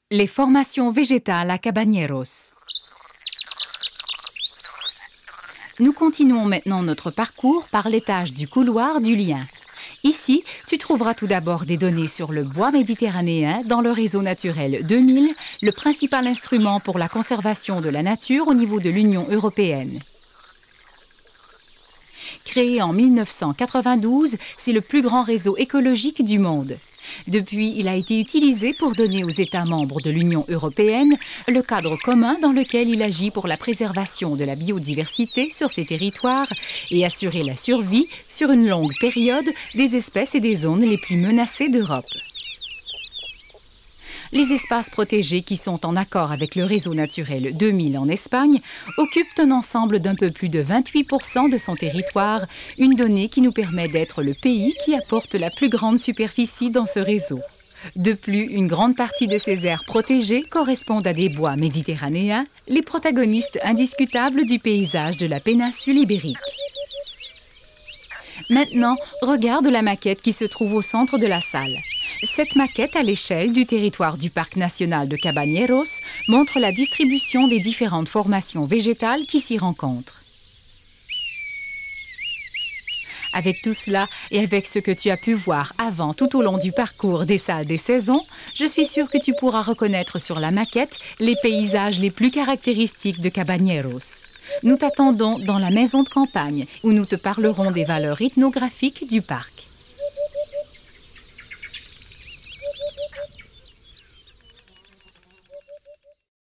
Les formations végétales à Cabañeros. Nous continuons maintenant notre parcours par l'étage du couloir du lien. Ici, tu trouveras tout d'abord des données sur le bois méditerranéen dans le réseau naturel 2000, le principal instrument pour la conservation de la nature au niveau de l'Union européenne. Créé en 1992, c'est le plus grand réseau écologique du monde. Depuis, il a été utilisé pour donner aux États membres de l'Union européenne le cadre commun dans lequel il agit pour la préservation de la biodiversité sur ses territoires et assurer la survie sur une longue période des espèces et des zones les plus menacées d'Europe. Les espaces protégés qui sont en accord avec le réseau naturel 2000 en Espagne occupent un ensemble d'un peu plus de 28% de son territoire, une donnée qui nous permet d'être le pays qui apporte la plus grande superficie dans ce réseau. De plus, une grande partie de ces aires protégées correspondent à des bois méditerranéens, les protagonistes indiscutables du paysage de la péninsule ibérique. Maintenant, regarde la maquette qui se trouve au centre de la salle. Cette maquette à l'échelle du territoire du parc national de Cabañeros montre la distribution des différentes formations végétales qui s'y rencontrent. Avec tout cela et avec ce que tu as pu voir avant tout au long du parcours des salles des saisons, je suis sûre que tu pourras reconnaître sur la maquette les paysages les plus caractéristiques de Cabañeros. Nous t'attendons dans la maison de campagne où nous te parlerons des valeurs ethnographiques du parc.